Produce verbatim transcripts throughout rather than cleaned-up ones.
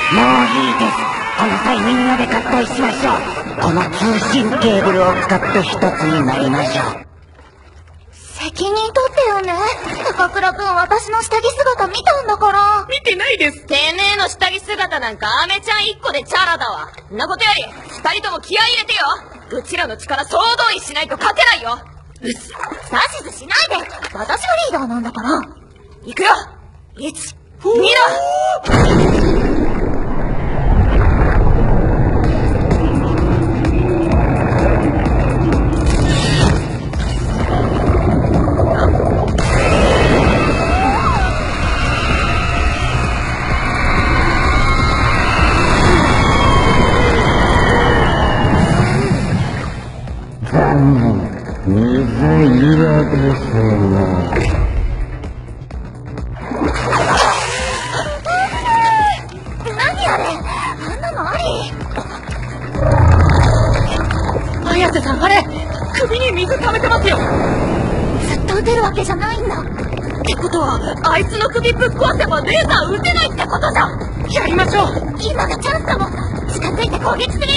いいです。この際みんなで合体しましょう。この通信ケーブルを使って一つになりましょう。 責任取ってよね。高倉くん、私の下着姿見たんだから。 見てないです。 てめえの下着姿なんかアメちゃん一個でチャラだわ。んなことより二人とも気合い入れてよ。うちらの力総動員しないと勝てないよ。 うっ、指図しないで。私がリーダーなんだから。 行くよ。いち、にだ。 残念。水色ですね。 何あれ、あんなのあり？ 綾瀬さん、あれ首に水溜めてますよ。 ずっと撃てるわけじゃないんだ。 ってことはあいつの首ぶっ壊せばレーザー撃てないってことじゃん。 やりましょう。 今がチャンスだもん。近づいて攻撃するよ。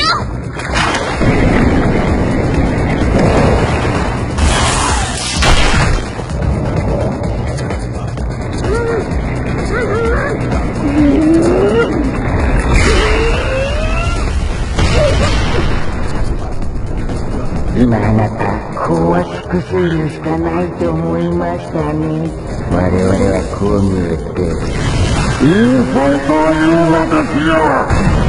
今あなた、高圧薬しかないと思いましたね。我々はこう見えて、いい方法を言うのですよ。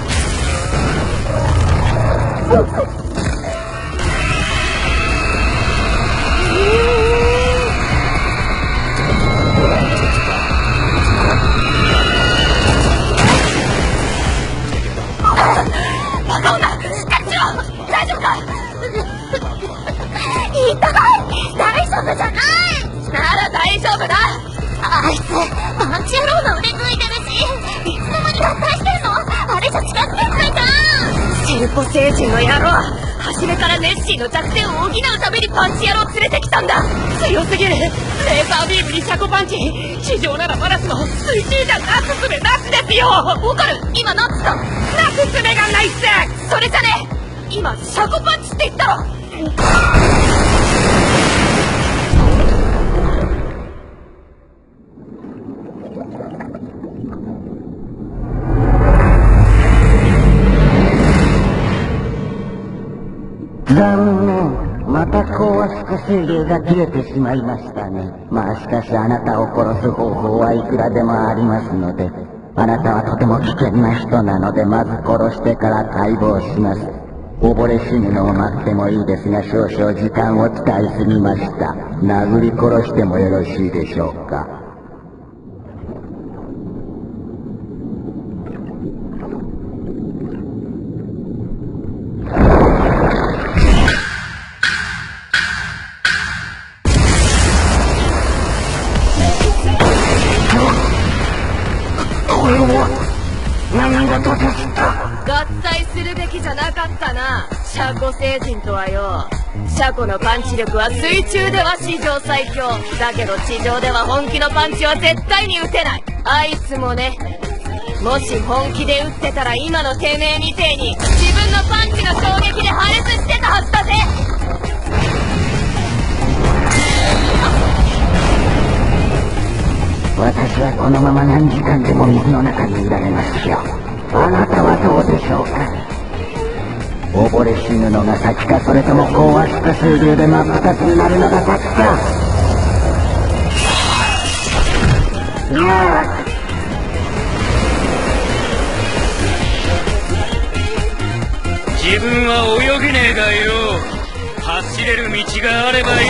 痛い！大丈夫じゃない！ なら大丈夫だ。 あいつパンチ野郎の腕ついてるし、いつの間に合体してるの？あれじゃ近づけないじゃん。 シェルポ星人の野郎、初めからネッシーの弱点を補うためにパンチ野郎連れてきたんだ。 強すぎる。レーザービームにシャコパンチ。地上ならまだしも水中じゃなくすべなしですよ。 わかる。今なってた。 なくすべがないっす。 それじゃねえ。今シャコパンチって言ったろ。 残念。また高圧化水流が切れてしまいましたね。まあしかしあなたを殺す方法はいくらでもありますので、あなたはとても危険な人なので、まず殺してから解剖します。溺れ死ぬのを待ってもいいですが、少々時間を使いすぎました。殴り殺してもよろしいでしょうか。 合体するべきじゃなかったな、シャコ星人とはよ。シャコのパンチ力は水中では史上最強だけど、地上では本気のパンチは絶対に打てない。あいつもね。もし本気で打ってたら今のてめえみてえに自分のパンチの衝撃で破裂してたはずだぜ。 私はこのまま何時間でも水の中にいられますよ。あなたはどうでしょうか。溺れ死ぬのが先か、それとも高圧化水流で真っ二つになるのが先か。いや自分は泳げねえがよ。走れる道があればよ。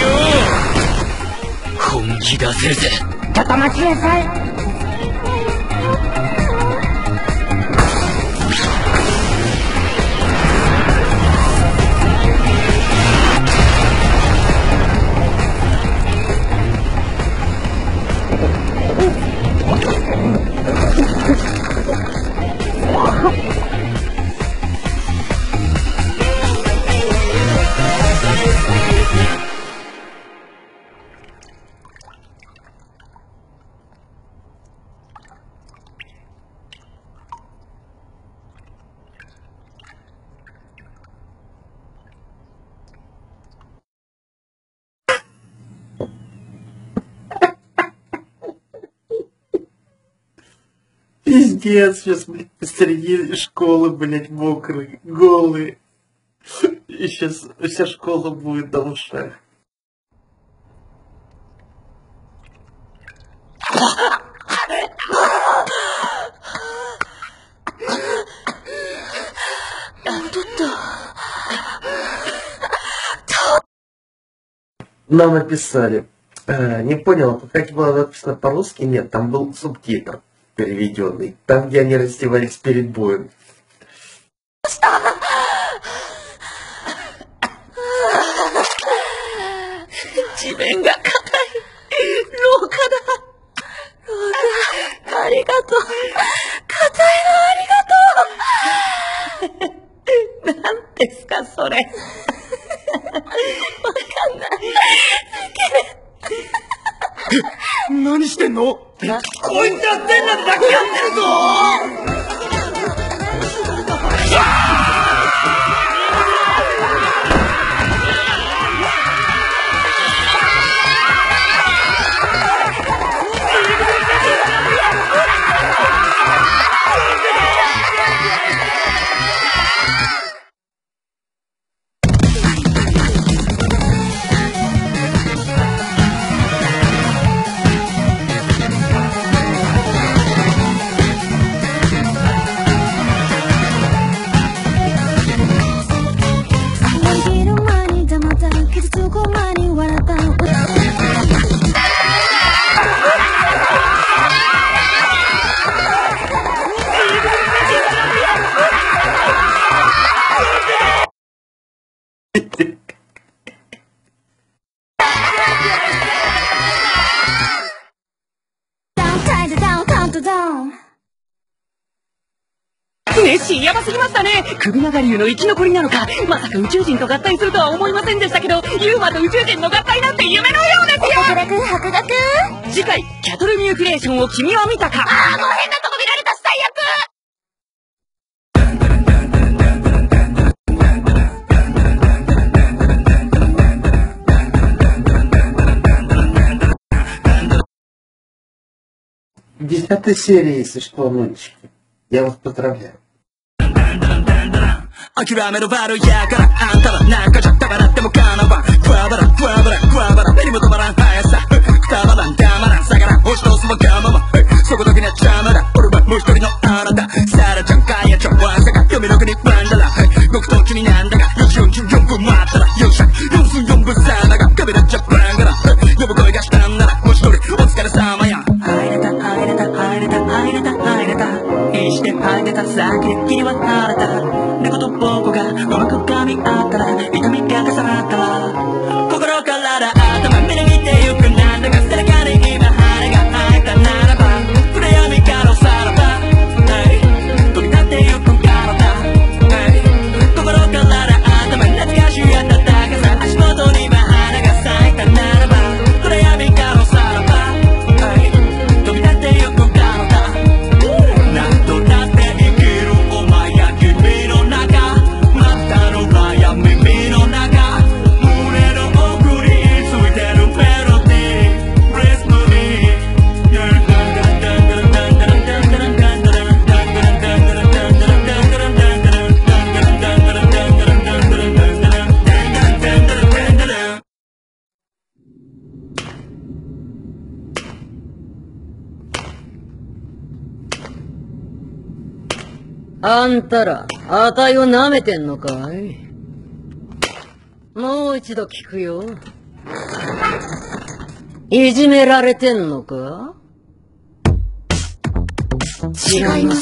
本気出せるぜ。 ちょっと待ちなさい。 Пиздец, сейчас, блядь, посреди школы, блядь, мокрые, голые. И сейчас вся школа будет на ушах. Нам написали. Э, не понял, как было написано по-русски? Нет, там был субтитр переведенный. Там, где они раздевались перед боем. 何してんの？こいつは全裸で抱き合ってるぞ！ ネッシーヤバすぎましたね。首長竜の生き残りなのか、まさか宇宙人と合体するとは思いませんでしたけど、ユーマと宇宙人の合体なんて夢のようですよ。 博学博学。 次回キャトルミューティレーションを君は見たか。 ああ、もう変なとこ見られたし最悪。 Десятая серия, если что, мальчики. Я вас поздравляю. 諦めるバルやからあんたはなんかじゃたまらってもかなわクワバラクワバラクワバラ目にも止まらん速さくたばらんたまらんさから押し通すわがままそこだけには邪魔だ俺はもう一人のあなたサラちゃんカヤちゃんワンサが読みの国ワンダラ僕と君なんだがよんじゅうよんぷん待ったらよっしゃよんすうよんぶさながカメラジャパンから呼ぶ声がしたんならもう一人お疲れ様や入れた入れた入れた入れた入れたいいして入れた先で君は晴れた猫と僕がうまく噛み合ったら痛みが重なったら心から頭目で見てゆくなんだか背中に今羽が生えたならば暗闇からさらば飛び立ってゆく体心から頭懐かしい暖かさ足元に今花が咲いたならば暗闇からさらば飛び立ってゆく体何度だって生きるお前や君の中またの悩み耳の中胸の奥についてるメロディー Bless me あんたら、あたいを舐めてんのかい？もう一度聞くよ。いじめられてんのか？違います。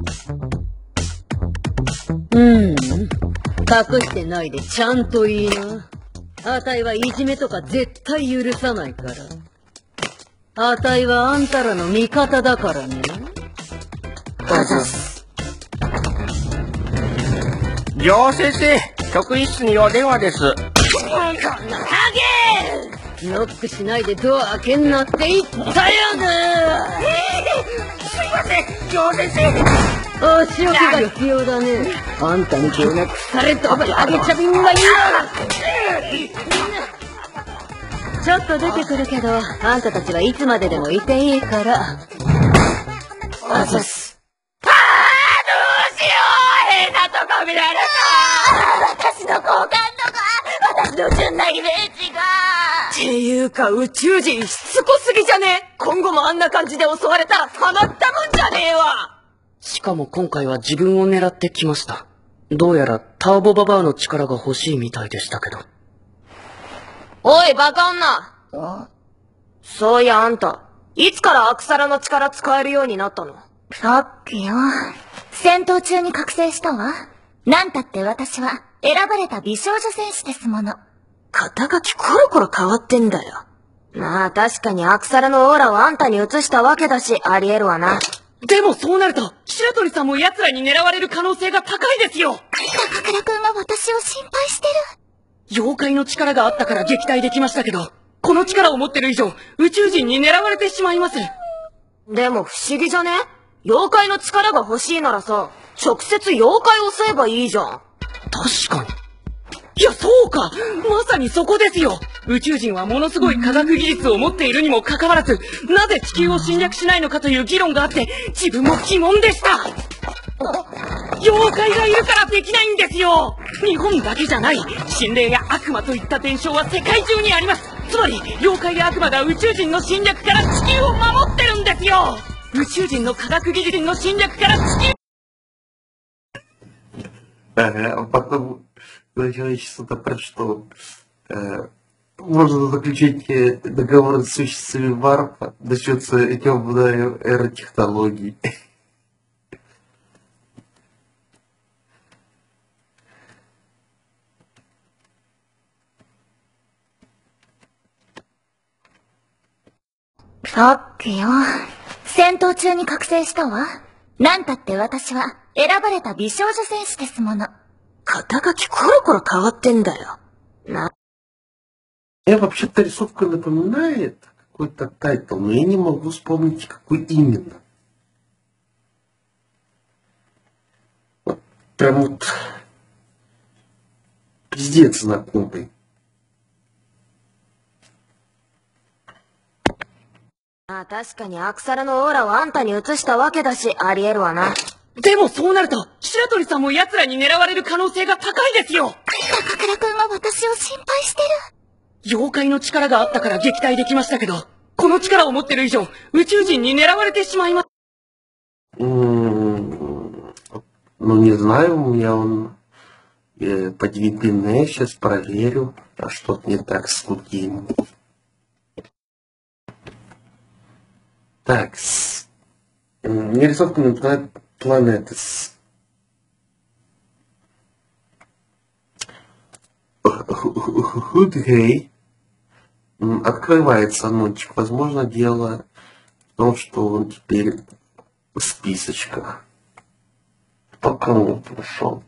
うん。隠してないでちゃんと言いな。あたいはいじめとか絶対許さないから。あたいはあんたらの味方だからね。あざっす。 両先生、職員室にお電話です。こんなハゲノックしないでドア開けんなって言ったよな。 えー、すいません、両先生。 お仕置きが必要だね。あんたみたいな腐れとあげちゃびんがいいな。ちょっと出てくるけど、あんたたちはいつまででもいていいから。 あざっす。あー、どうしよう、変なとこ見られた。私の好感度が、私の純なイメージが。っていうか、宇宙人しつこすぎじゃね？今後もあんな感じで襲われたらたまったもんじゃねえわ。 しかも今回は自分を狙ってきました。どうやらターボババアの力が欲しいみたいでしたけど。 おい、バカ女。そういや、あんた、いつからアクサラの力使えるようになったの？ さっきよ。戦闘中に覚醒したわ。なんたって私は選ばれた美少女戦士ですもの。 肩書きコロコロ変わってんだよ。まあ確かにアクサラのオーラをあんたに移したわけだし、あり得るわな。 でもそうなると、白鳥さんも奴らに狙われる可能性が高いですよ。 高倉くんが私を心配してる。 妖怪の力があったから撃退できましたけど、この力を持ってる以上、宇宙人に狙われてしまいます。 でも不思議じゃね？妖怪の力が欲しいならさ、直接妖怪を襲えばいいじゃん。 確かに。いや、そうか！まさにそこですよ！宇宙人はものすごい科学技術を持っているにもかかわらず、なぜ地球を侵略しないのかという議論があって、自分も疑問でした！妖怪がいるからできないんですよ！日本だけじゃない、心霊や悪魔といった現象は世界中にあります！つまり、妖怪や悪魔が宇宙人の侵略から地球を守ってるんですよ！宇宙人の科学技術の侵略から地球... Ага, а потом человечество-то прочту. Можно заключить договор с существами варпа насчет темной эры технологий. Такよ。戦闘中に覚醒したわ。なんたって私は選ばれた美少女戦士ですもの。 肩書きコロコロ変わってんだよ。な。 Я вообще-то рисовка напоминает какой-то тайтл, но я не могу вспомнить, какой именно. Вот прям вот пиздец знакомый. ああ、確かにアクサラのオーラをあんたに移したわけだし、あり得るわな。 でもそうなると、白鳥さんも奴らに狙われる可能性が高いですよ！ 高倉くんが私を心配してる。妖怪の力があったから撃退できましたけど、この力を持ってる以上、宇宙人に狙われてしまいます。 Ну, не знаю, у меня он по ди ви пи эн, сейчас проверю, а что-то не так с Лукием. Так, мне рисовка напоминает Planets. Худгей. Открывается ночик. Возможно, дело в том, что он теперь в списочках. По кому прошел?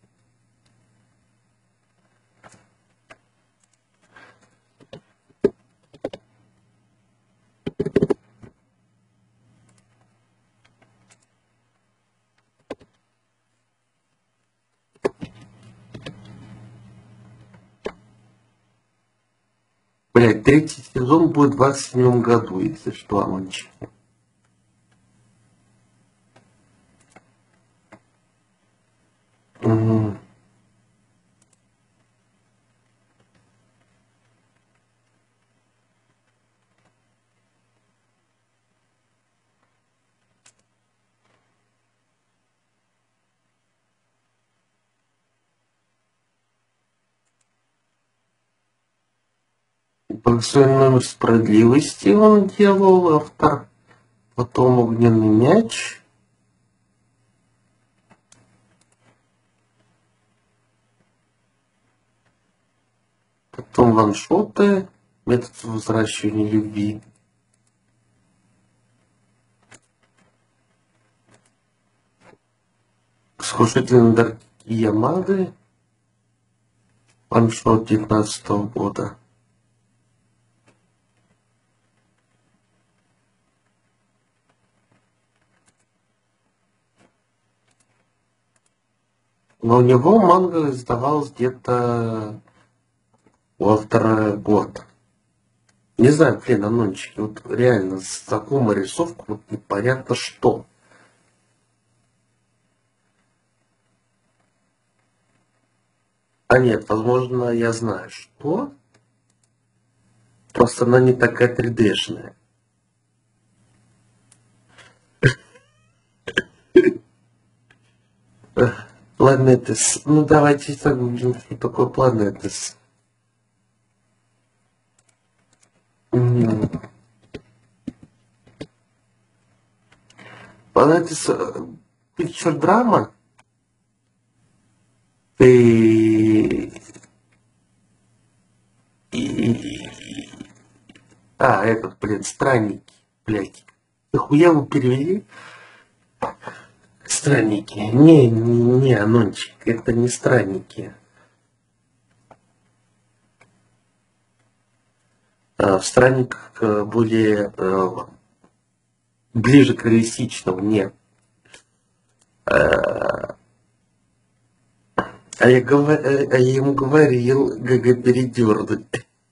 Блять, третий сезон будет в двадцать седьмом году, если что, мальчики. Угу. Большой номер справедливости он делал, автор. Потом огненный мяч. Потом ваншоты. Метод возвращения любви. Сокрушительные дарки Ямады. Ваншот девятнадцатого года. Но у него манга издавалась где-то у автора год. Не знаю, блин, анончики, вот реально знакомая рисовка, вот непонятно что. А нет, возможно, я знаю, что. Просто она не такая три дэ-шная. Планетес. Ну давайте загуглим, что такое Планетес. Планетес Picture Drama. И... И... А, этот, блин, странники, блядь. Нахуя вы перевели? Странники. Не, не, не, Анончик, это не странники. А, в странниках более э, ближе к реалистичному, нет. А, а, я, говор, а я ему говорил, ГГ передернуть.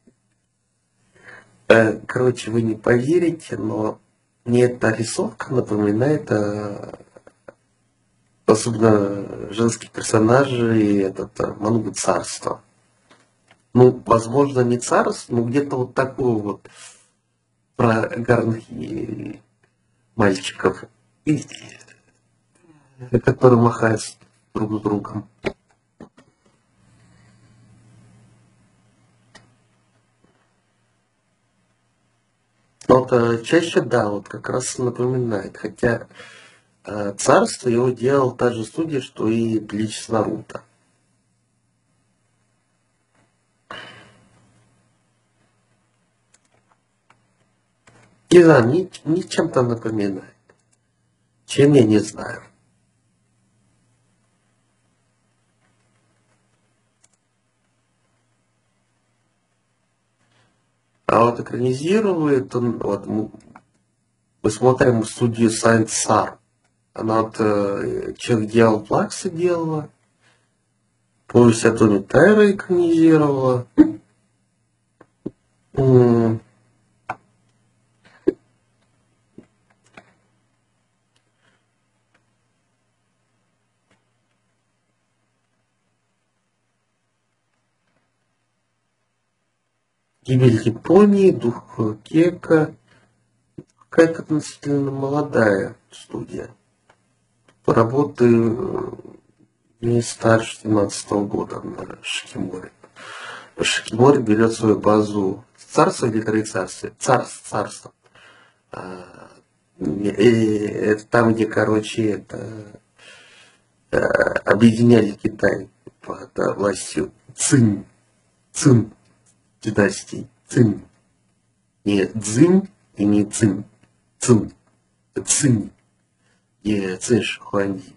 Короче, вы не поверите, но мне эта рисовка напоминает, а, особенно женских персонажей, и этот Мангу Царство. Ну, возможно, не царство, но где-то вот такое вот про гарных мальчиков, и, которые махают друг с другом. Вот чаще, да, вот как раз напоминает. Хотя э, царство его делал та же студия, что и Блич с Наруто. Не знаю, ни, ни чем-то напоминает. Чем я не знаю. А вот экранизирует он, вот, мы, мы смотрим студию Science Sar. Она вот э, человек делал Плакса делала, повесть о доме Тайра экранизировала. М-м. Гибель Японии, Дух Кека. Какая-то относительно молодая студия. По работе не старше семнадцатого года на Шикиморе. Шикимори берет свою базу царство или три царства? Царство, царство. А, и это там, где, короче, это объединяли Китай под властью Цинь. Цинь. Династии. Цинь. Не Цзинь и не Цинь. Цинь. Цинь. И Цинь Шихуанди.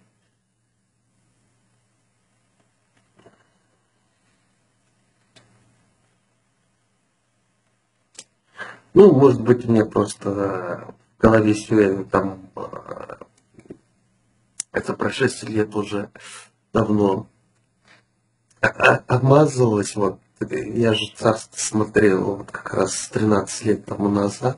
Ну, может быть, у меня просто в голове все там это прошествие лет уже давно обмазывалось. Вот. Я же царство смотрел вот как раз тринадцать лет тому назад.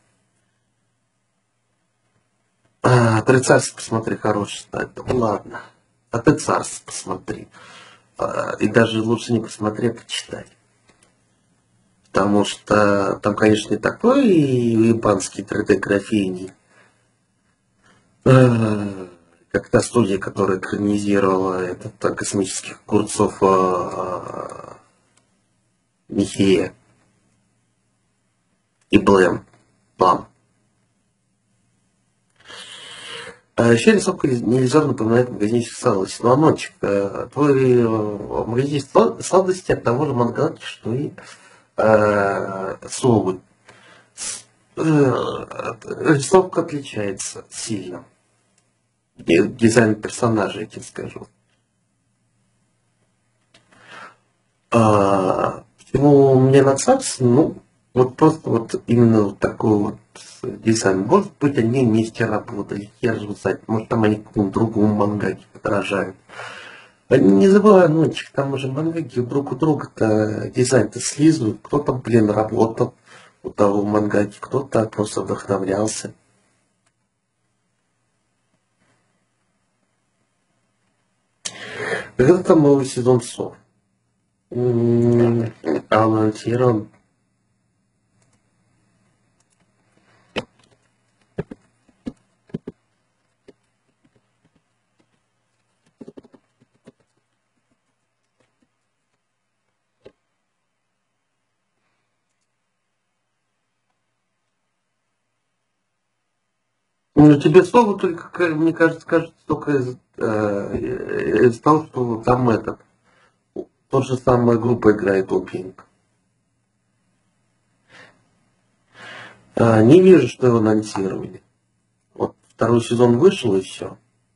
А, ты царство посмотри, хороший стать. Ну ладно. А ты царство посмотри. А, и даже лучше не посмотри, а почитай. Потому что там, конечно, не такой японский три дэ-графийный, а, как та студия, которая экранизировала этот космических курцов а, Михея и Блэм. Плам. А еще рисовка нельзя напоминает магазинчик сладостей. Ну, Анончик, твой магазин сладостей от того же мангаки, что и э, Совы. Рисовка отличается сильно. Дизайн персонажей, я тебе скажу. А, почему мне на царство? Ну, вот просто вот именно вот такой вот дизайн. Может быть, они вместе работали, хер же знает. Может, там они какому-то другому мангаке подражают. Не забывай, Нончик, там уже мангаки друг у друга-то дизайн-то слизывают. Кто-то, блин, работал у того мангаки, кто-то просто вдохновлялся. Когда там новый сезон Сов? Mmm, avanzaron. Ну, тебе слово только, как- мне кажется, кажется, только из, э, из того, что там этот, тот же самая группа играет опинг. А, не вижу, что его анонсировали. Вот второй сезон вышел и все.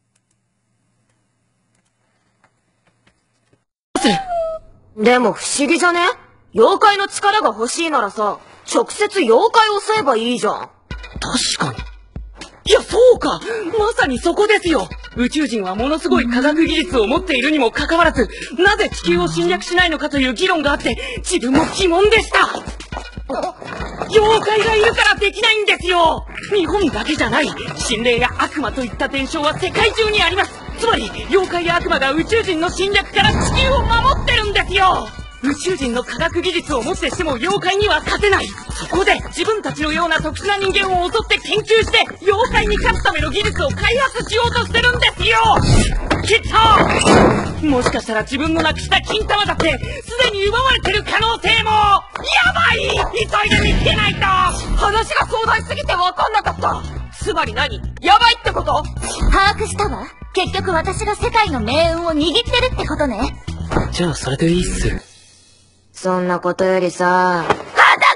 でも不思議じゃね？妖怪の力が欲しいならさ、直接妖怪を襲えばいいじゃん。 確かに。いや、そうか！まさにそこですよ！宇宙人はものすごい科学技術を持っているにもかかわらず、なぜ地球を侵略しないのかという議論があって、自分も疑問でした！妖怪がいるからできないんですよ！日本だけじゃない、心霊や悪魔といった伝承は世界中にあります！つまり、妖怪や悪魔が宇宙人の侵略から地球を守ってるんですよ！宇宙人の科学技術をもってしても妖怪には勝てない。そこで自分たちのような特殊な人間を襲って研究して妖怪に勝つための技術を開発しようとしてるんですよ。きっともしかしたら自分のなくした金玉だってすでに奪われてる可能性も。やばい、急いで見つけないと。 話が壮大すぎて分かんなかった。つまり何？やばいってこと？ 把握したわ。結局私が世界の命運を握ってるってことね。 じゃあそれでいいっす。 そんなことよりさ、 裸見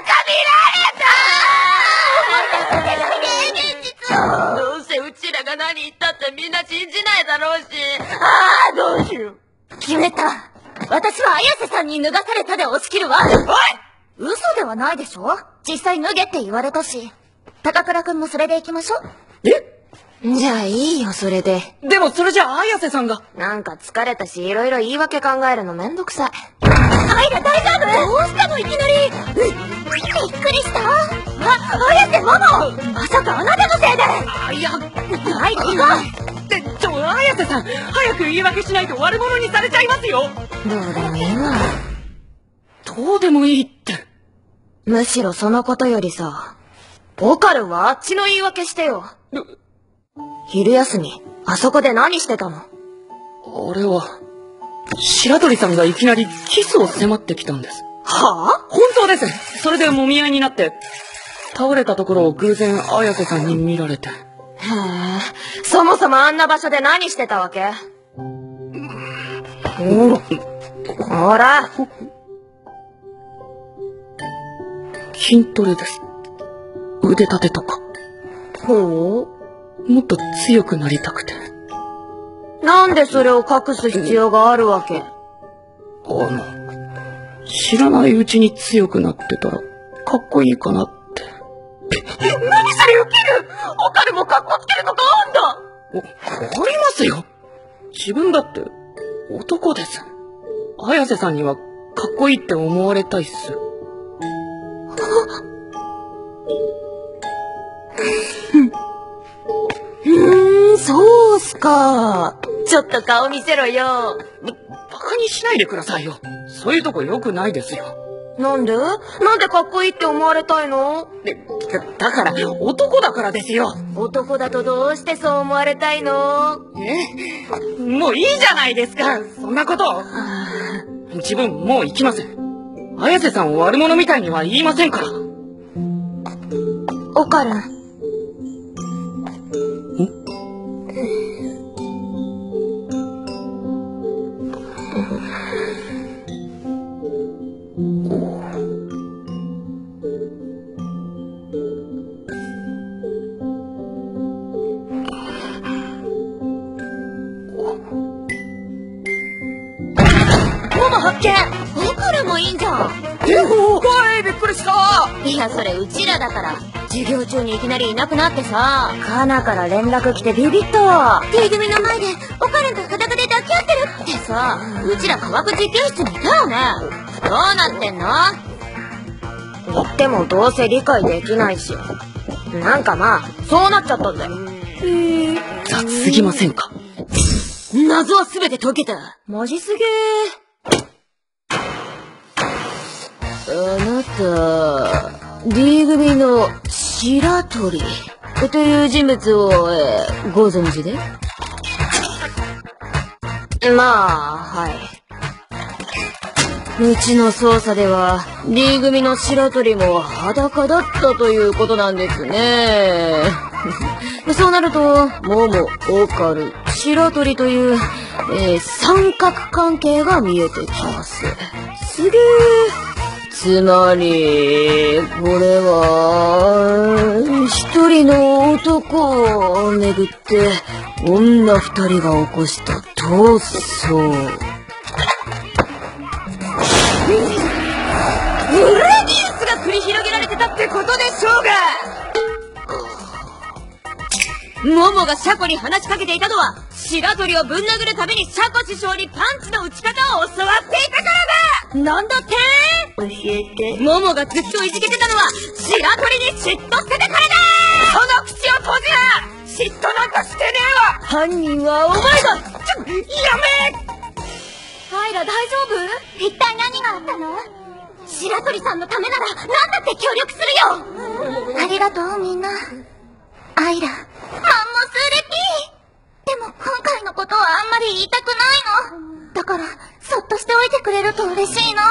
られたどうせうちらが何言ったってみんな信じないだろうし。 ああ、どうしよう。決めた。私は綾瀬さんに脱がされたで押し切るわ。おい！嘘ではないでしょ？実際脱げって言われたし。高倉くんもそれで行きましょう。 え？ じゃあいいよ、それで。 でもそれじゃあ綾瀬さんが。 なんか疲れたし、いろいろ言い訳考えるのめんどくさい。 アイラ大丈夫？どうしたのいきなり。びっくりした。あ、綾瀬ママ！まさかあなたのせいで。 あ、いや、 はい、行こう。 って、ちょ、綾瀬さん、早く言い訳しないと悪者にされちゃいますよ。 どうでもいいわ。 どうでもいいって。 むしろそのことよりさ、オカルンはあっちの言い訳してよ。昼休み、あそこで何してたの？ あれは、白鳥さんがいきなりキスを迫ってきたんです。 はぁ？ 本当です。それで揉み合いになって、倒れたところを偶然綾瀬さんに見られて。 へえ、そもそもあんな場所で何してたわけ？ほら！ 筋トレです。腕立てとか。 ほう？ もっと強くなりたくて。 なんでそれを隠す必要があるわけ？ あの、知らないうちに強くなってたら、かっこいいかなって。 何それウケる！オカルもかっこつけるのかあんだ！ お、ありますよ。自分だって男です。綾瀬さんにはかっこいいって思われたいっす。 うーん、そうっすか。ちょっと顔見せろよ。 バカにしないでくださいよ。そういうとこ良くないですよ。 なんで？なんでかっこいいって思われたいの？ で、だから男だからですよ。 男だとどうしてそう思われたいの？ え？もういいじゃないですか、そんなこと。自分もう行きません。綾瀬さんを悪者みたいには言いませんから。 オカルン。 発見！オカルンもいいんじゃん。 えおー、びっくりした。 いや、それうちらだから。授業中にいきなりいなくなってさ。 カナから連絡来てビビったわ。 T 組の前でオカルンと裸で抱き合ってるってさ。うちら科学実験室にいたよね。どうなってんの？ 言ってもどうせ理解できないし。なんかまあそうなっちゃったんだよ。 へえ、雑すぎませんか？ 謎は全て解けた。 マジすげー。 なた、D 組の白鳥という人物を、えー、ご存知で？まあ、はい。うちの捜査では D 組の白鳥も裸だったということなんですね。そうなると、モモ、オカル、白鳥という、えー、三角関係が見えてきます。すげー。つまり、これは、一人の男をめぐって、女二人が起こした闘争。ブレディウスが繰り広げられてたってことでしょうが。モモがシャコに話しかけていたのは、白鳥をぶん殴るためにシャコ師匠にパンチの打ち方を教わっていたからだ。なんだって？教えて。モモがずっといじけてたのは、白鳥に嫉妬してたからだ。その口を閉じな。嫉妬なんかしてねえわ。犯人はお前だ。ちょ、やめ。アイラ大丈夫？ 一体何があったの？白鳥さんのためなら何だって協力するよ。ありがとうみんな。アイラ、マンモスレピー。でも今回のことはあんまり言いたくないの。だからそっとしておいてくれると嬉しいの。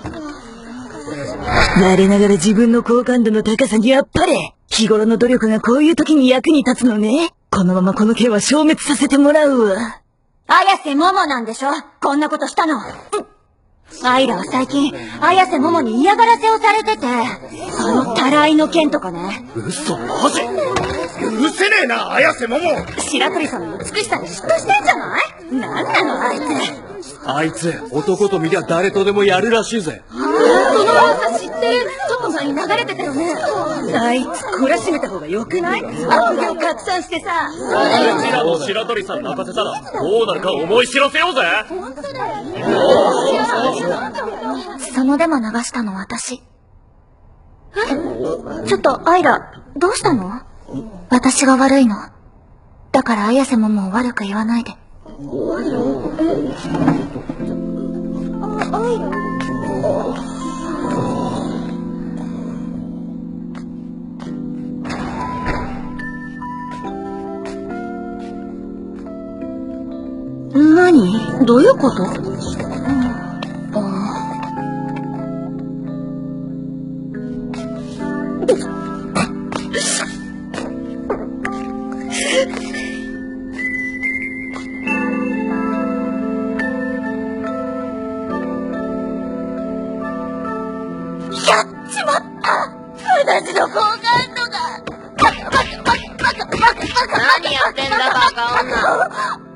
我ながら自分の好感度の高さにやっぱり日頃の努力がこういう時に役に立つのね。このままこの件は消滅させてもらうわ。 綾瀬モモなんでしょ、こんなことしたの。アイラは最近綾瀬モモに嫌がらせをされてて、あのたらいの件とかね。 嘘マジ？許せねえな、綾瀬モモ。 白鳥さんの美しさに嫉妬してんじゃない？なんなのあいつ。 あいつ男と見りゃ誰とでもやるらしいぜ。 その噂知ってる。ちょっと前に流れてたよね。 あいつ懲らしめた方がよくない？悪行拡散してさ。 うちらも白鳥さん泣かせたらどうなるか思い知らせようぜ。 そのデマ流したの私。え？ちょっとアイラ、どうしたの？私が悪いの。だから綾瀬ももう悪く言わないで。何？どういうこと？やっちまった。私の好感度が。バカバカバカバカバカバカ。 何やってんだバカ女。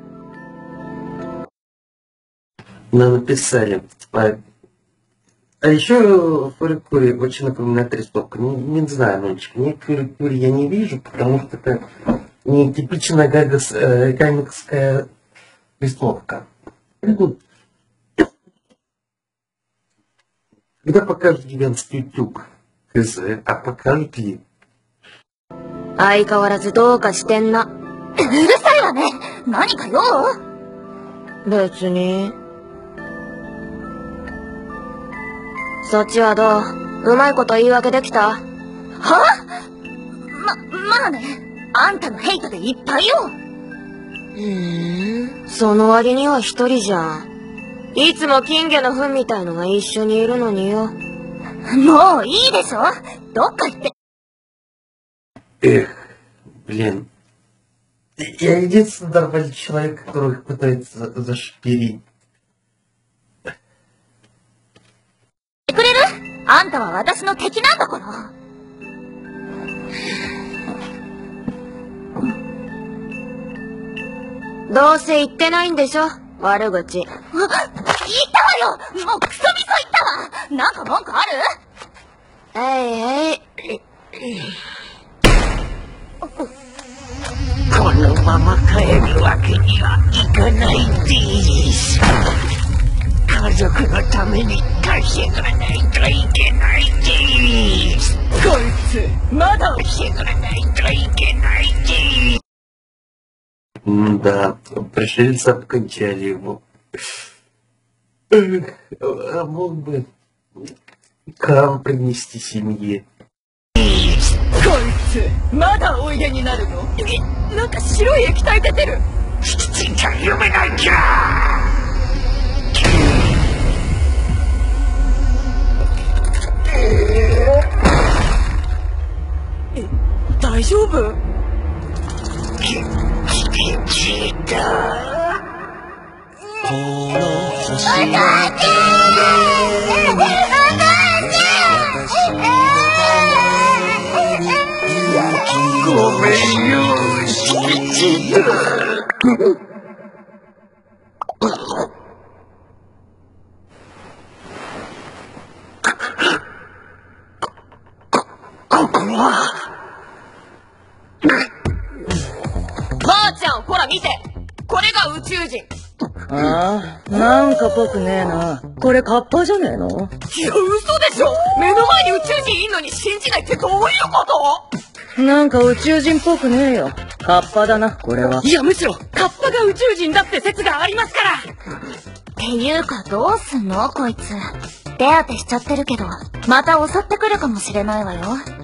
Нам написали. А, а еще Фури-Кури очень напоминает рисовку. Не, не знаю, мальчик, мне Фури-Кури я не вижу, потому что это не типичная гагас, э, комиксская рисовка. Когда покажут гигантский утюг? Хз, а покажут ли? 相変わらずどうかしてんな。 うるさいわね。何か用？ 別に。そっちはどう？うまいこと言い訳できた？は？ま、まあね。あんたのヘイトでいっぱいよ。うーん、その割には一人じゃん。いつも金魚の糞みたいのが一緒にいるのによ。もういいでしょ？どっか行って。 Эх, блин. Я единственный нормальный человек, который пытается зашпилить. くれる？あんたは私の敵なんだから。 どうせ言ってないんでしょ？悪口。 言ったわよ！もうクソみそ言ったわ！なんか文句ある？ えいえい。 このまま帰るわけにはいかないです。家族のために稼がないといけないです。こいつまだ稼がないといけないです。 Да, пришельцы обкончали его. А мог бы Крам принести семье. こいつまだおいでになるの？え、なんか白い液体出てる。 ちんちゃん読めないきゃ。 え、大丈夫？ 聞いた。この星のごめんよ、しちだ。ここはばあちゃん、ほら見て、これが宇宙人。 ああ、なんかぽくねえな。これカッパじゃねえの？ いや、嘘でしょ。目の前に宇宙人いんのに信じないってどういうこと？ なんか宇宙人っぽくねえよ。カッパだな、これは。 いや、むしろカッパが宇宙人だって説がありますから。 っていうかどうすんのこいつ。手当てしちゃってるけど、また襲ってくるかもしれないわよ。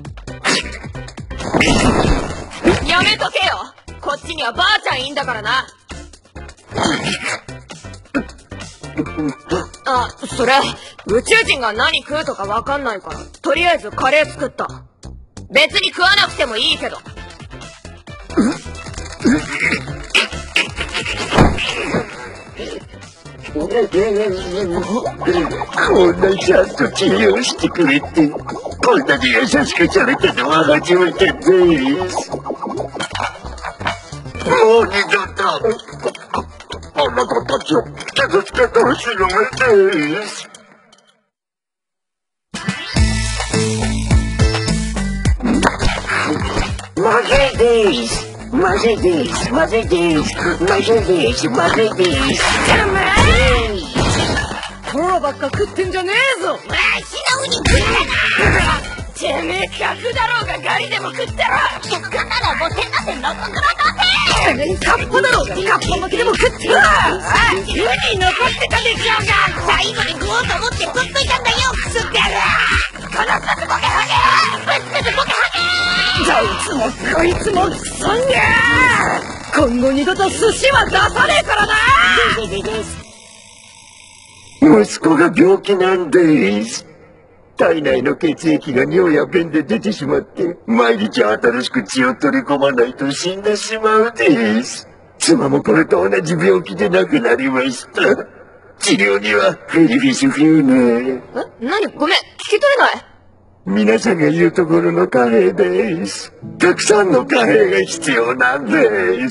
やめとけよ。こっちにはばあちゃんいいんだからな。あ、それ、宇宙人が何食うとかわかんないから、とりあえずカレー作った。別に食わなくてもいいけど。 こんなちゃんと治療してくれて、こんなに優しくされたのは初めてです。もう二度とあなたたちを傷つけてほしいのです。まずいです。まずいです。まずいです。まずいです。まずいです。 コロばっか食ってんじゃねえぞ。 素直に食ってな。てめえ客だろうがガリでも食ってろ。 客ならもう手なせのこくらてめえカッパだろうがカッパ負けでも食ってろ。 ウニ残ってたでしょうが。最後に食おうと思って取っといたんだよ。クソってやる。このブスボケハゲ。ブスブスボケハゲ。 どいつもこいつもクソんげー。今後二度と寿司は出さねえからな。 息子が病気なんです。体内の血液が尿や便で出てしまって、毎日新しく血を取り込まないと死んでしまうです。妻もこれと同じ病気で亡くなりました。治療にはフェリフィスフューネ。 え、なに？ごめん、聞き取れない。 皆さんが言うところの貨幣です。たくさんの貨幣が必要なんです。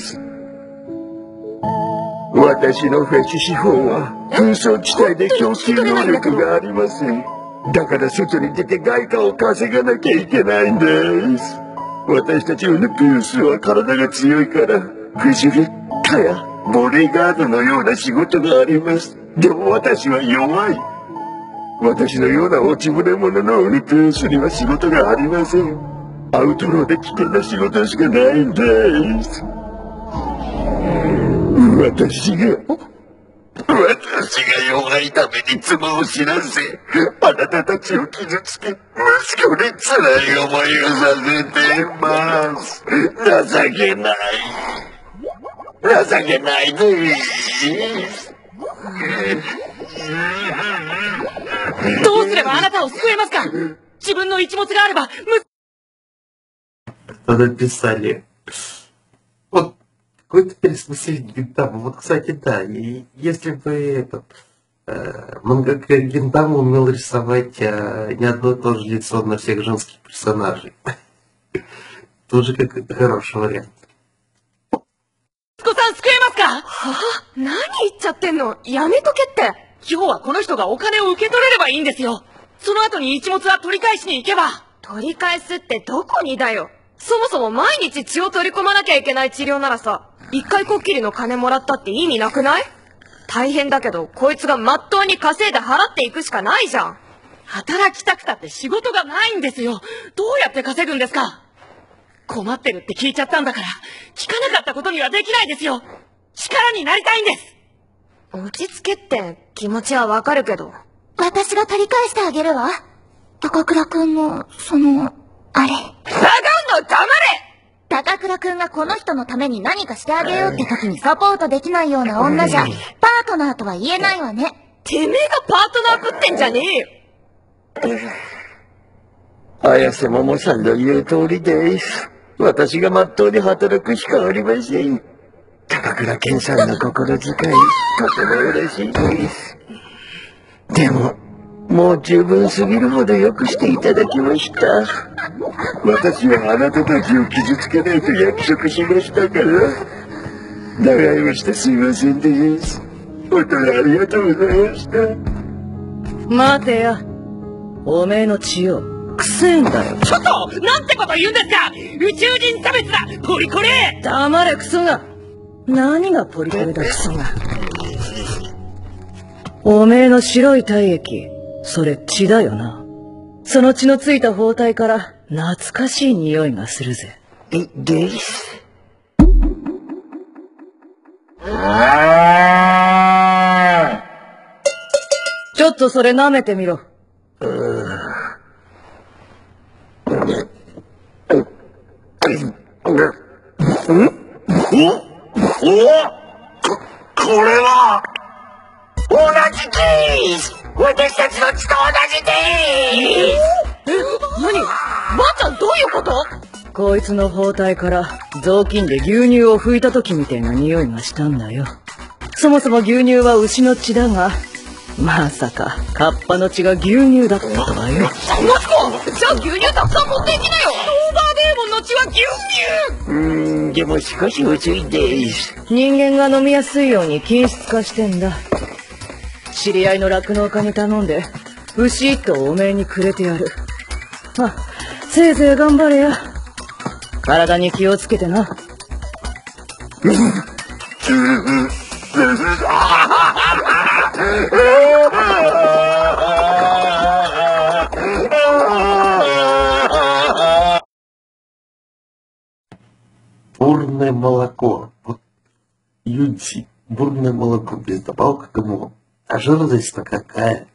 私のフェチ資本は紛争地帯で供給能力がありません。だから外に出て外貨を稼がなきゃいけないんです。私たちウヌプースは体が強いからフジリカやボディーガードのような仕事があります。でも私は弱い。私のような落ちぶれ者のウヌプースには仕事がありません。アウトローで危険な仕事しかないんです。私が私が弱いために妻を死なせ、あなたたちを傷つけ、息子に辛い思いをさせています。情けない。情けないです。 どうすればあなたを救えますか？自分の一物があれば、 Написали. Вот какое-то переосмысление Гинтама. Вот, кстати, да, и если бы этот э, мангака Гинтама умел рисовать э, не одно и то же лицо на всех женских персонажей, тоже как хороший вариант. 息子さん救えますか？ はあ、何言っちゃってんの？やめとけって。 今日はこの人がお金を受け取れればいいんですよ。その後に一物は取り返しに行けば。 取り返すってどこにだよ。そもそも毎日血を取り込まなきゃいけない治療ならさ、一回こっきりの金もらったって意味なくない？大変だけど、こいつがまっとうに稼いで払っていくしかないじゃん。 働きたくたって仕事がないんですよ。どうやって稼ぐんですか？困ってるって聞いちゃったんだから、聞かなかったことにはできないですよ。力になりたいんです。 落ち着けって気持ちはわかるけど。 私が取り返してあげるわ。 高倉くんの、その、あれ。 バカの黙れ！ 高倉くんがこの人のために何かしてあげようって時にサポートできないような女じゃ、パートナーとは言えないわね。 てめえがパートナーぶってんじゃねえよ。 綾瀬桃さんの言う通りです。私がまっとうに働くしかありません。高倉健さんの心遣い、とても嬉しいです。でも、もう十分すぎるほどよくしていただきました。私はあなたたちを傷つけないと約束しましたから。長居をしてすいませんです。本当にありがとうございました。 待てや。おめえの血よ。くせえんだよ。 ちょっとなんてこと言うんですか！宇宙人差別だ！ポリコレ！ 黙れクソが！何がポリコレだクソが。おめえの白い体液、それ血だよな。その血のついた包帯から懐かしい匂いがするぜ。 え、です。 ちょっとそれ舐めてみろ。 これは同じです私たちの血と同じですえ、何？ばあちゃんどういうこと？ こいつの包帯から雑巾で牛乳を拭いた時みたいな匂いがしたんだよ。そもそも牛乳は牛の血だが、まさかカッパの血が牛乳だったとはよ。 マジか！じゃあ牛乳たくさん持っていきなよ！オーバーデーモンの血は牛乳！ うーん、でも少し薄いです。 人間が飲みやすいように均質化してんだ。知り合いの酪農家に頼んで牛一頭おめえにくれてやる。まあ、せいぜい頑張れや。体に気をつけてな。 Бурное молоко. Вот Юнси. Бурное молоко без добавок к этому. А жирность-то какая?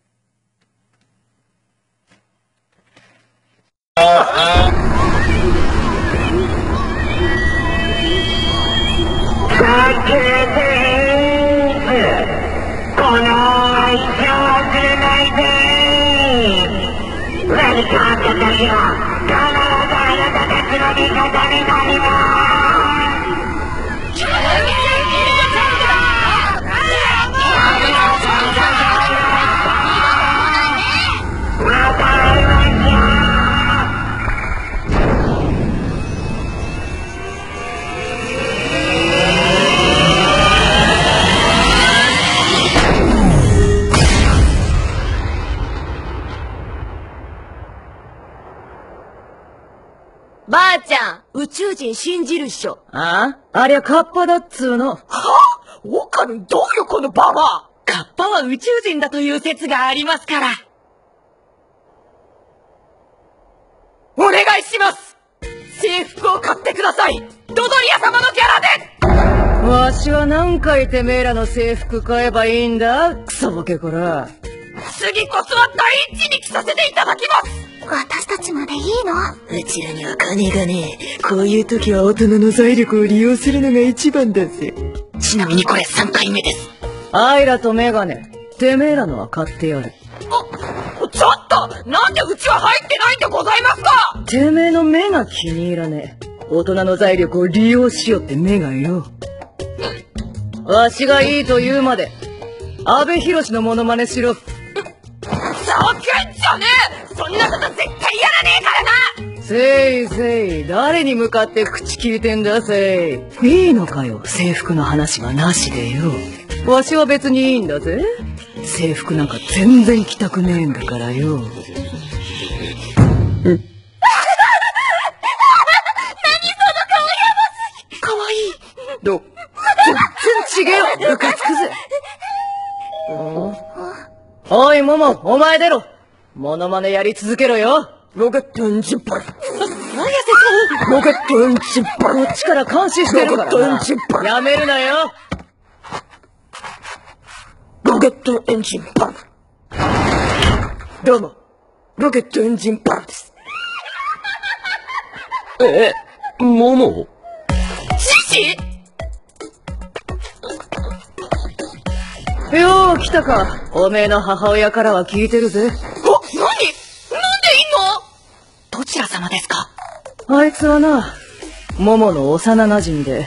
ばあちゃん、宇宙人信じるっしょ。 ああ？ありゃカッパだっつーの。 はぁ？オカルンどうよこのババア！ カッパは宇宙人だという説がありますから。 お願いします！制服を買ってください！ドドリア様のキャラで！ わしは何回てめえらの制服買えばいいんだクソボケこら。 次こそは第一に着させていただきます！ 私たちまでいいの？ うちらには金がねえ。こういう時は大人の財力を利用するのが一番だぜ。 ちなみにこれさんかいめです。 アイラとメガネ、てめえらのは買ってやる。 あ、ちょっとなんでうちは入ってないんでございますか！ てめえの目が気に入らねえ。大人の財力を利用しようって目がよ。わしがいいと言うまで阿部寛のモノマネしろ。 ざけんじゃねえ！そんなこと絶対やらねえからな！ せいせい、誰に向かって口聞いてんだせい。いいのかよ、制服の話はなしでよ。わしは別にいいんだぜ。制服なんか全然着たくねえんだからよ。うん、何その顔やばすぎ！かわいい。 ど、全然違えよ、ムカつくぜ。おい、モモ、お前出ろ。モノマネやり続けろよ。ロケットエンジンパル。 綾瀬さん！ ロケットエンジンパル。こっちから監視してるからな。ロケットエンジンパル。やめるなよ。 ロケットエンジンパル。 どうも、 ロケットエンジンパルです。 え、モモシシよう来たか。おめえの母親からは聞いてるぜ。 お、何？なんでいんの？どちら様ですか？ あいつはな、モモの幼馴染で。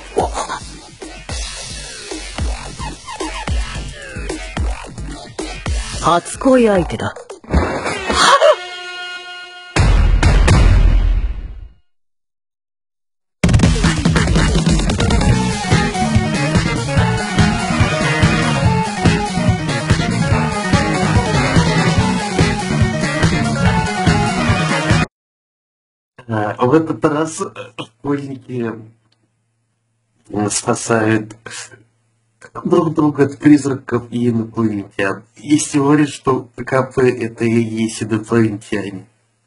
初恋相手だ。 А в этот раз школьники спасают друг друга от призраков и инопланетян. Есть теория, что КП это и есть инопланетяне.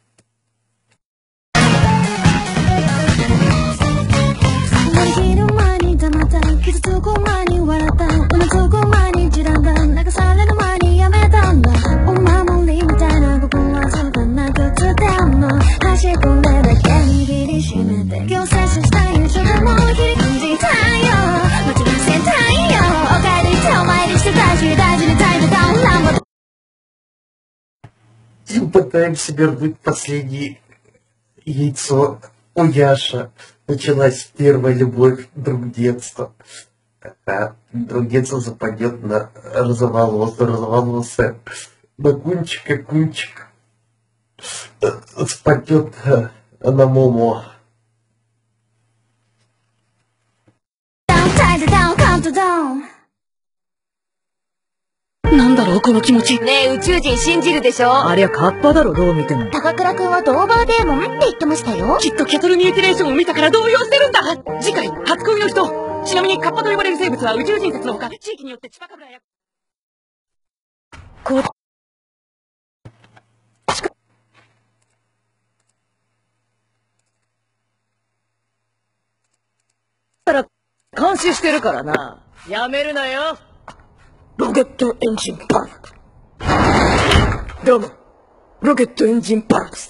Пытаемся вернуть последнее яйцо у Яша. Началась первая любовь, друг детства. А друг детства западет на розоволосый, розоволосый. На Кунчика, Кунчик спадет на Момо. なんだろうこの気持ち。 ねえ、宇宙人信じるでしょ？ ありゃカッパだろ、どう見ても。 高倉くんはドーバーデーモンって言ってましたよ。 きっとキャトルミューティレーションを見たから動揺してるんだ。次回、初恋の人。ちなみにカッパと呼ばれる生物は宇宙人説のほか、地域によってチパカブラやこから監視してるからな。やめるなよ。ロケットエンジンパル。どうも、ロケットエンジンパルです。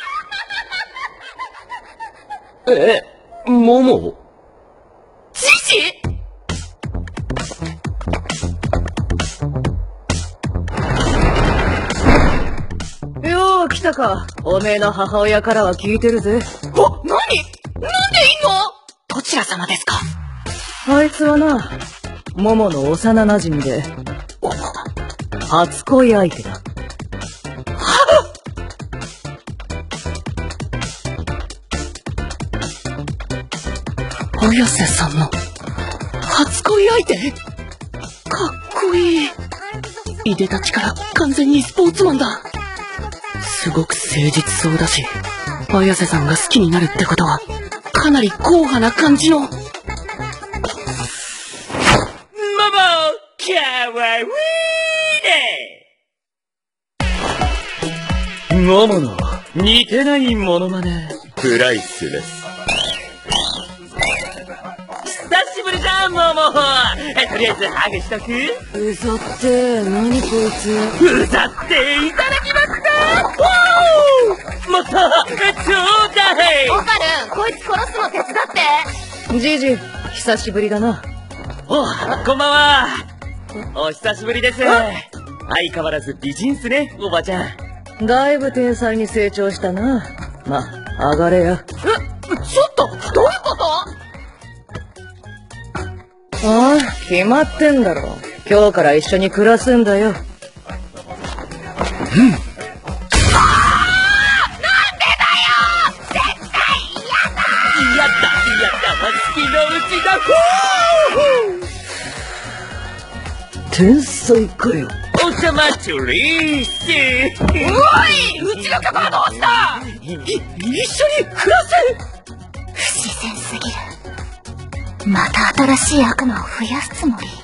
え、モモシシよう来たか。おめえの母親からは聞いてるぜ。 お、何？なんでいんの？どちら様ですか？ あいつはな、モモの幼馴染で、初恋相手だ。 綾瀬さんの初恋相手？かっこいい。いでたちから完全にスポーツマンだ。すごく誠実そうだし、綾瀬さんが好きになるってことはかなり硬派な感じの。ママかわいいね。モモの似てないモノマネプライスです。久しぶりじゃん、モモ。え、とりあえずハグしとく？ うざって、何こいつ。 うざっていただきました。おー、もっとちょうだい。 オカルン、こいつ殺すの手伝って。 ジジ、久しぶりだな。 お、こんばんは。お久しぶりです。相変わらず美人っすね、おばちゃん。 だいぶ天才に成長したな。ま、上がれや。 え、ちょっと、どういうこと？ ああ、決まってんだろ。今日から一緒に暮らすんだよ。うん。ああ、 なんでだよ。絶対嫌だ。 嫌だ、嫌だ、好きのうちだ。 天才かよ。 お茶まちゅりーす。おい、うちの曲はどうした？い、一緒に暮らせ。 不自然すぎる。また新しい悪魔を増やすつもり。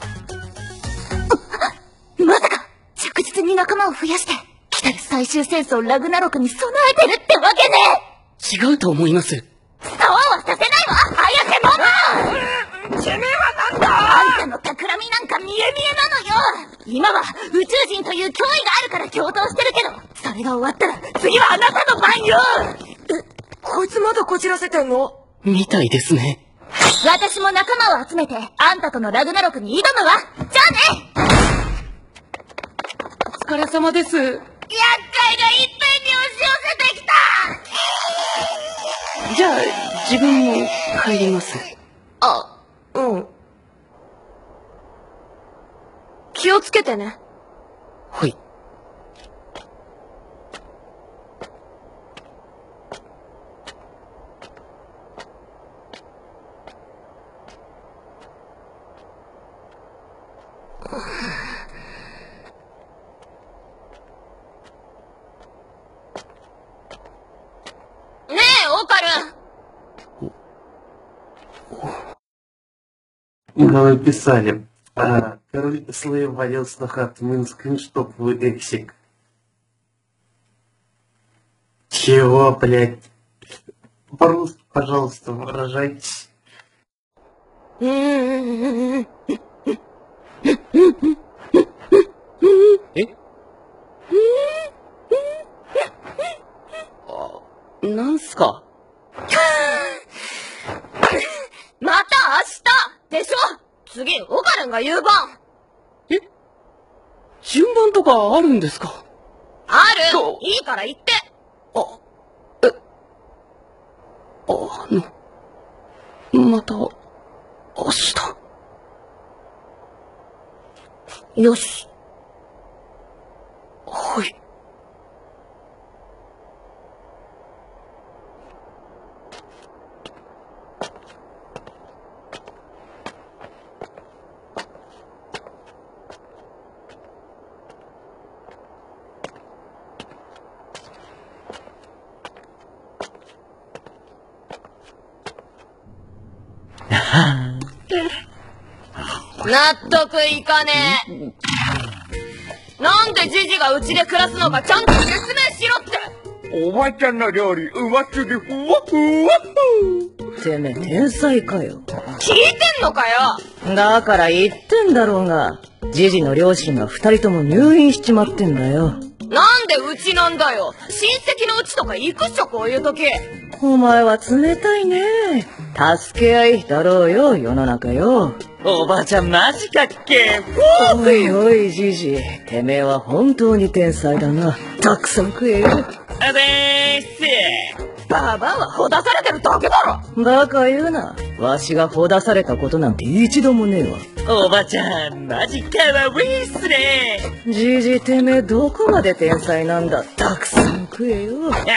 まさか着実に仲間を増やして来たる最終戦争ラグナロクに備えてるってわけね。 違うと思います。 そうはさせないわ、綾瀬ママ。 てめえはなんだ。あんたの企みなんか見え見えなのよ。今は宇宙人という脅威があるから共闘してるけど、それが終わったら次はあなたの番よ。 え、こいつまだこじらせてんの？ みたいですね。 私も仲間を集めてあんたとのラグナロクに挑むわ。じゃあね。 お疲れ様です。 厄介がいっぺんに押し寄せてきた。 じゃあ自分も帰ります。 あ、うん。気をつけてね。 はい。 ねえ、オカル。 Нам написали, а, король Слэйв водил снохат Минскин, чтоб вы эксик. Чего, блядь? По-русски, пожалуйста, выражайтесь. え？あ、なんすか？ また明日でしょ。次、オカルンが言う番。 え？順番とかあるんですか？ ある。いいから言って。 あ、え、あの、また、明日。 よし。 はい。 納得いかねえ。なんでジジがうちで暮らすのかちゃんと説明しろって。 おばちゃんの料理うますぎふわふわふ。 てめえ天才かよ。 聞いてんのかよ。 だから言ってんだろうが、ジジの両親が二人とも入院しちまってんだよ。 なんでうちなんだよ。親戚のうちとか行くっしょ、こういう時。 お前は冷たいね。助け合いだろうよ、世の中よ。 おばあちゃんマジかっけ。 おいおいジジ、てめえは本当に天才だな。たくさん食えよ。 あでーす。 ババアはほだされてるだけだろ。 バカ言うな。わしがほだされたことなんて一度もねえわ。 おばちゃんマジかわいいっすね。 じじてめえどこまで天才なんだ。たくさん食えよ。 あざー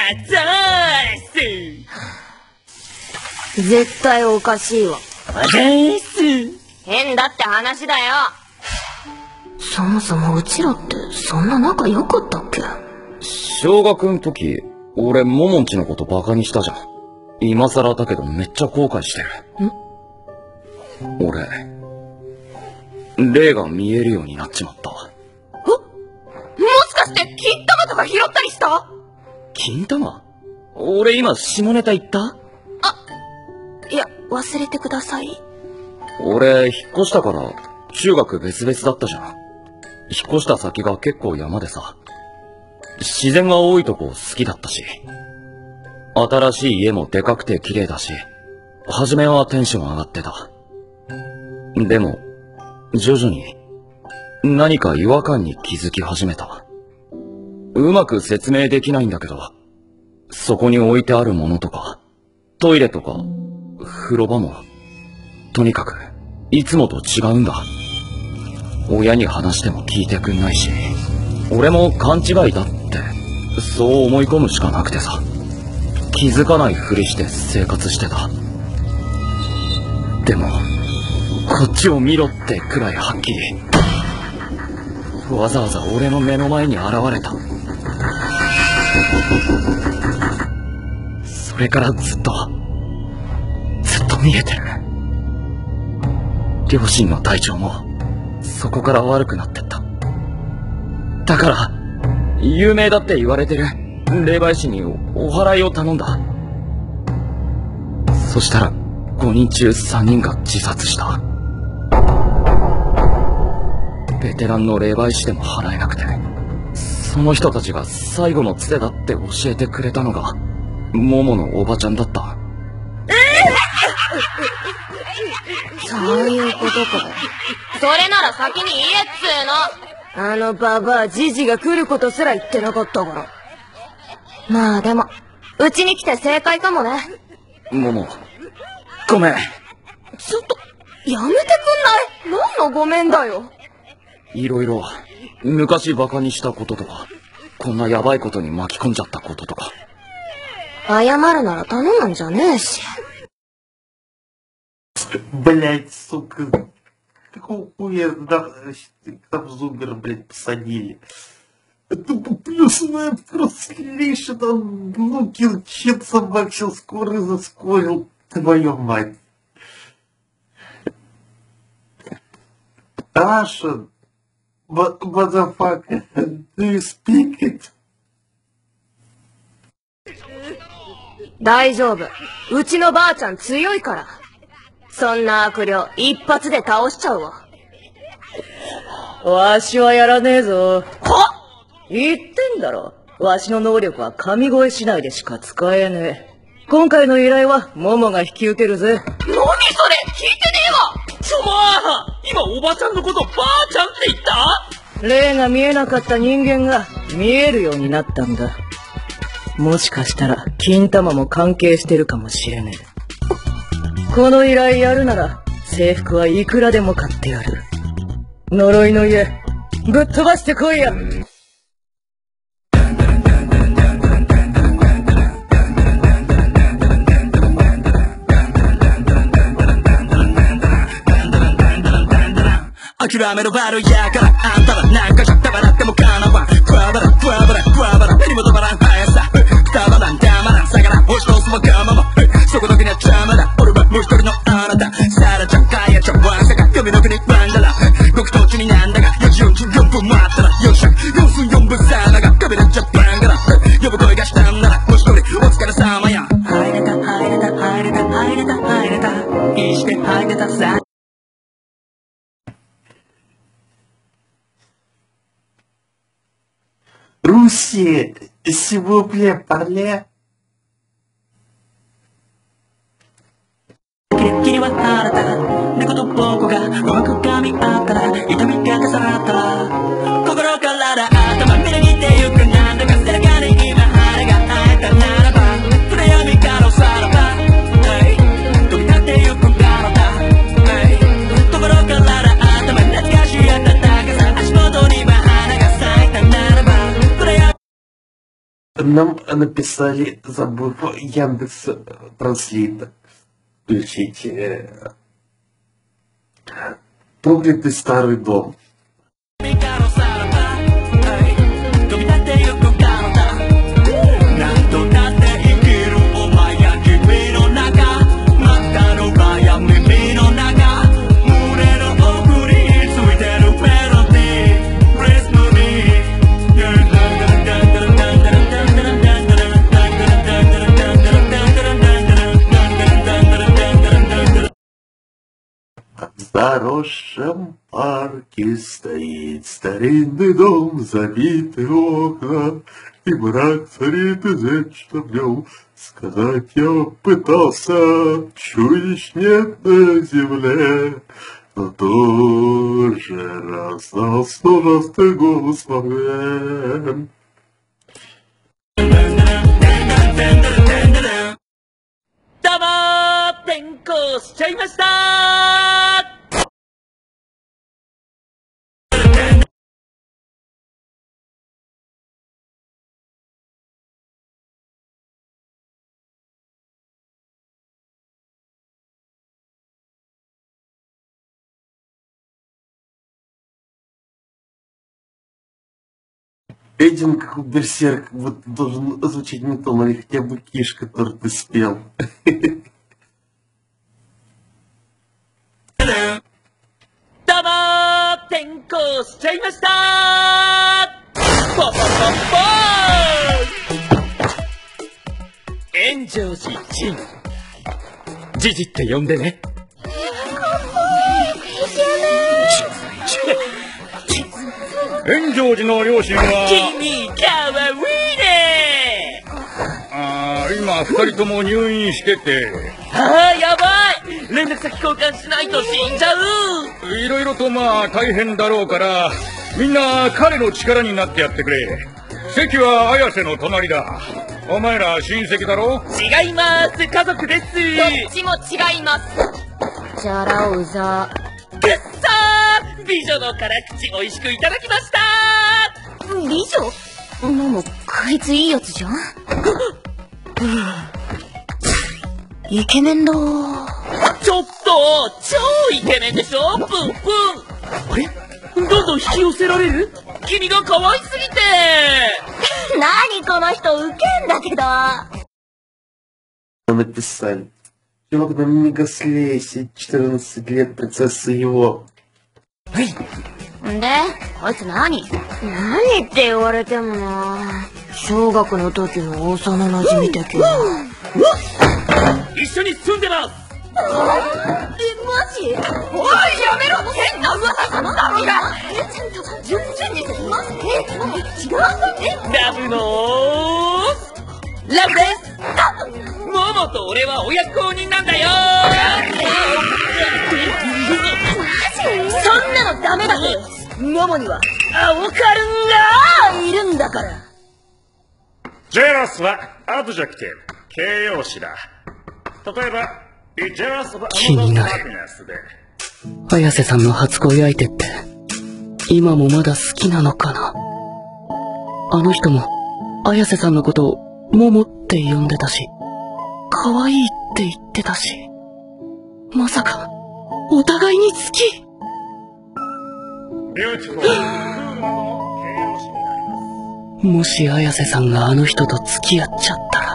す。 絶対おかしいわ。 あざーす。 変だって話だよ。 そもそもうちらってそんな仲良かったっけ？ 小学ん時、俺モモンチのことバカにしたじゃん。今更だけどめっちゃ後悔してる。ん？俺、霊が見えるようになっちまったわ。 え？もしかして金玉とか拾ったりした？ 金玉？俺今下ネタ言った？ あ、いや、忘れてください。 俺、引っ越したから、中学別々だったじゃん。引っ越した先が結構山でさ、自然が多いとこ好きだったし、新しい家もでかくて綺麗だし、初めはテンション上がってた。でも、徐々に、何か違和感に気づき始めた。うまく説明できないんだけど、そこに置いてあるものとか、トイレとか、風呂場も、とにかく、いつもと違うんだ。親に話しても聞いてくんないし、俺も勘違いだって、そう思い込むしかなくてさ、気づかないふりして生活してた。でも、こっちを見ろってくらいはっきり、わざわざ俺の目の前に現れた。それからずっと、ずっと見えてる。両親の体調も、そこから悪くなってった。だから、有名だって言われてる霊媒師にお祓いを頼んだ。そしたら、ごにん中さんにんが自殺した。 ベテランの霊媒師でも払えなくて、その人たちが最後のつてだって教えてくれたのがモモのおばちゃんだった。 そういうことか。それなら先に言えっつーの。あのババアジジが来ることすら言ってなかったから。まあでもうちに来て正解かもね。 モモ、ごめん。 ちょっとやめてくんない？何のごめんだよ。 いろいろ昔バカにしたこととか、こんなヤバいことに巻き込んじゃったこととか。 謝るなら頼むんじゃねえし。 Блять, сука. Какого хуя там зумер, блять, посадили? Это плюсная прослиша, там, ну, кирчет собак сейчас скоро заскорил. Твою мать. Russian, motherfucker, do you speak it? 大丈夫。うちのばあちゃん強いから。そんな悪霊一発で倒しちゃうわ。 わしはやらねえぞ。はっ！言ってんだろ。わしの能力は神声しないでしか使えねえ。今回の依頼はモモが引き受けるぜ。 何それ？聞いてねえわ！ちょまあ！今おばちゃんのことばあちゃんって言った？ 霊が見えなかった人間が見えるようになったんだ。もしかしたら金玉も関係してるかもしれねえ。この依頼やるなら制服はいくらでも買ってやる。呪いの家ぶっ飛ばしてこいや。 諦めろバルやからあんたらなんかじゃたばらってもかなわん。クワバラクワバラクワバラ目にも止まらん速さ。くたばらんたまらん下がらん押し通すもかまま。そこだけには邪魔だ俺はもう一人のあなた。サラちゃんカヤちゃんワンサカ髪の国バンダラ。極東地になんだがよじよんじゅうよんぷんもあったらよっしゃよんすんよんぶんさなが壁でジャパンガラ。呼ぶ声がしたんならもう一人お疲れ様や。入れた入れた入れた入れた入れたいいして入れたさ。 Руси, s'il vous plaît, parlez. キレッキレは晴れた猫と僕がうまく噛み合ったら痛みが重なったら心からだ頭見抜いてゆくなんだか背中に今羽が生えたならば暗闇からさらば飛び立ってゆくあなた心からだ頭懐かしい暖かさ足元には花が咲いたならば Нам написали, забыл, Яндекс Транслейтер. Включите. Проклятый старый дом. В заросшем парке стоит старинный дом, забитый окна, и мрак царит извечно в нем. Сказать я пытался, чудищ нет на земле, но тоже раздался ужасный голос во мне. どうもー転校しちゃいましたー Эдин, как у Берсерк, вот должен звучать не то, но или хотя бы киш, который ты спел. どうもー転校しちゃいましたーポポポポー炎上寺ジンジジって呼んでね。かっこいいイケメン。 円城寺の両親は君かわいいね。 あー今二人とも入院してて。 あーやばい、連絡先交換しないと死んじゃう。 いろいろとまあ大変だろうから、みんな彼の力になってやってくれ。席は綾瀬の隣だ。お前ら親戚だろ？ 違います、家族です。 どっちも違います。じゃらうざ。 くっそー、美女の辛口美味しくいただきました。 美女？もも、こいついいやつじゃん。イケメンだ。 ちょっと超イケメンでしょ、プンプン。あれ、どんどん引き寄せられる？君が可愛すぎて。 何この人ウケんだけど。 Написали. Чувак на мегаслейсе, четырнадцать лет, принцесса его. んで、こいつ何？ 何って言われてもな。小学の時の幼馴染的な。 一緒に住んでます。 え、マジ？おい、やめろ！変な噂さのだろうが！え、ちゃんと、順々に説明して。え、違う？え、 ラブのラブです。モモと俺は親公認なんだよ。 そんなのダメだぜ。モモにはあ、オカルンがいるんだから。 ジェラスはアブジェクティブ、形容詞だ。例えば、ジェラスは気になる。綾瀬さんの初恋相手って今もまだ好きなのかな。あの人も綾瀬さんのことをモモって呼んでたし、可愛いって言ってたし、まさかお互いに好き。もし綾瀬さんがあの人と付き合っちゃったら、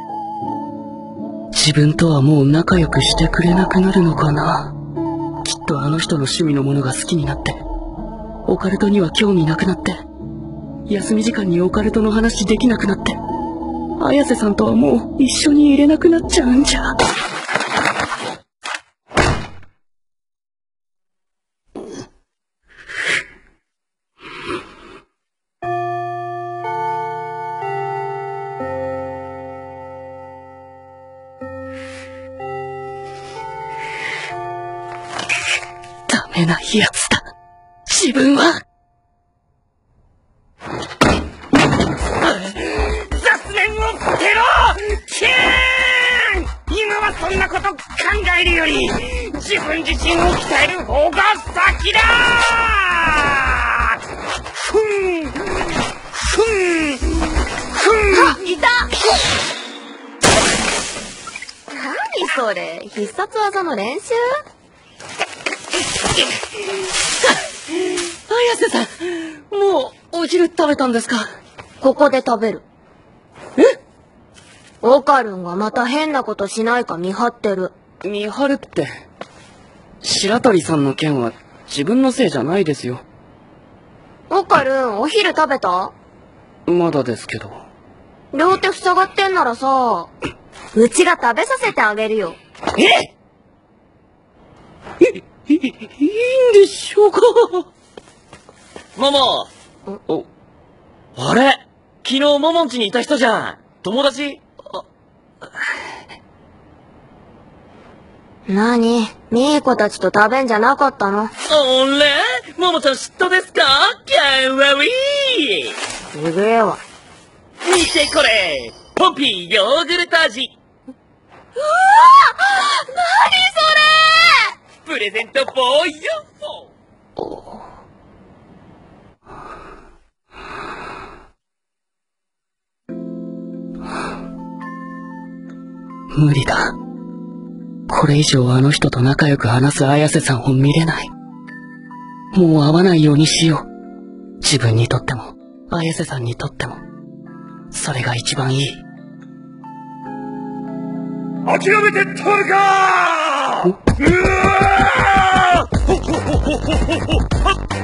自分とはもう仲良くしてくれなくなるのかな。きっとあの人の趣味のものが好きになって、オカルトには興味なくなって、休み時間にオカルトの話できなくなって、綾瀬さんとはもう一緒にいれなくなっちゃうんじゃ。ダメなやつだ、自分は。雑念を捨てろ！キーン！今はそんなこと考えるより、自分自身を鍛える方が先だ！ふん！ふん！ふん！ あ、いた！何それ？必殺技の練習？ 綾瀬さん、もうお昼食べたんですか？ ここで食べる。 え？ オカルンがまた変なことしないか見張ってる。 見張るって、白鳥さんの件は自分のせいじゃないですよ。 オカルン、お昼食べた？ まだですけど。 両手塞がってんならさ、うちが食べさせてあげるよ。 え？い、い、いいんでしょうか？ママ。お、あれ？昨日モモん家にいた人じゃん。友達？ なに？ミーコたちと食べんじゃなかったの？ あれ？モモちゃん嫉妬ですか？かわいい！ すげえわ。 見てこれ！ポピーヨーグルト味！ うわ！何それ！ プレゼントフォーユー！無理だ。これ以上あの人と仲良く話す綾瀬さんを見れない。もう会わないようにしよう。自分にとっても、綾瀬さんにとっても、それが一番いい。 諦めてたるかー！うわー！